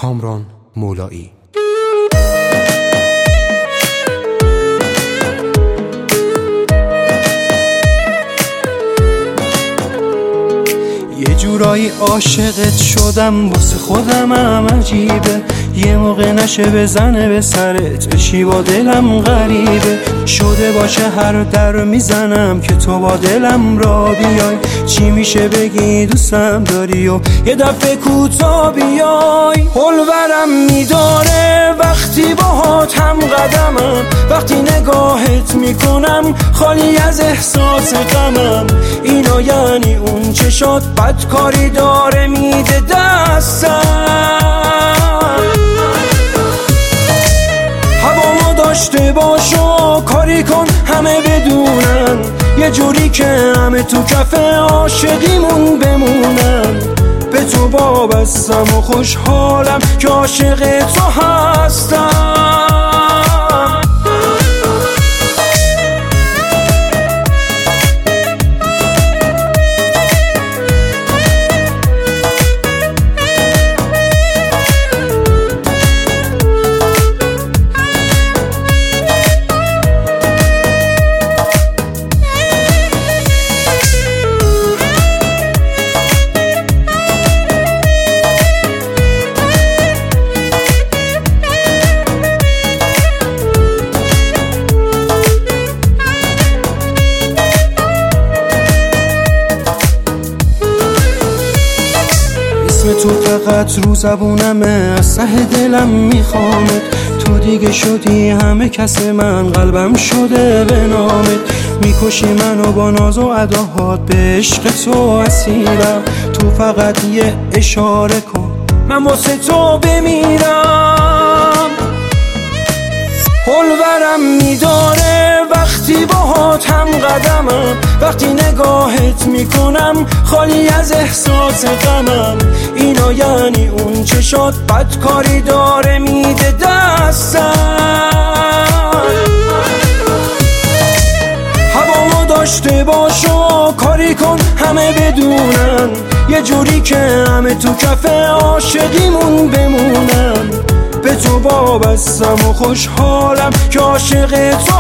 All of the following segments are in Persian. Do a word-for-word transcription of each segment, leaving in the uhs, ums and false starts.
کامران مولایی. یه جورایی عاشقت شدم، واسه خودم هم عجیبه، یه موقع نشه بزنه به سرت بشی با دلم غریبه، شده باشه هر در میزنم که تو با دلم را بیای، چی میشه بگی دوستم داری و یه دفعه کوتا بیای. حلورم میداره وقتی باهات هم قدمم، وقتی نگاهت میکنم خالی از احساس غمم، اینا یعنی اون چشات بدکاری داره میده دستم. هوامو داشته باش و کاری کن همه بدونن، یه جوری که همه تو کف عاشقیمون بمونن. به تو وابستم و خوشحالم که عاشق تو هستم. تو فقط رو زبونمه، از ته دلم میخوامت، تو دیگه شدی همه کس من، قلبم شده به نامت، میکشی منو با ناز و اداهات، به عشق تو اسیرم، تو فقط یه اشاره کن من واسه تو بمیرم. حلورم میداره وقتی باهات هم قدمم، وقتی نگاهت میکنم خالی از احساس غمم، اینا یعنی اون چشات بدکاری داره میده دستم. هوامو داشته باش و کاری کن همه بدونن، یه جوری که همه تو کف عاشقیمون بمونن. به تو وابستم و خوشحالم که عاشق تو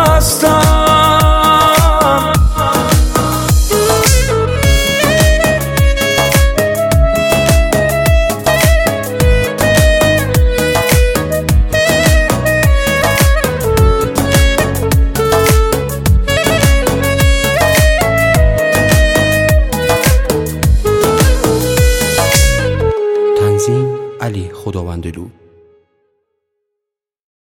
هستم. تنظیم علی خداوندلو.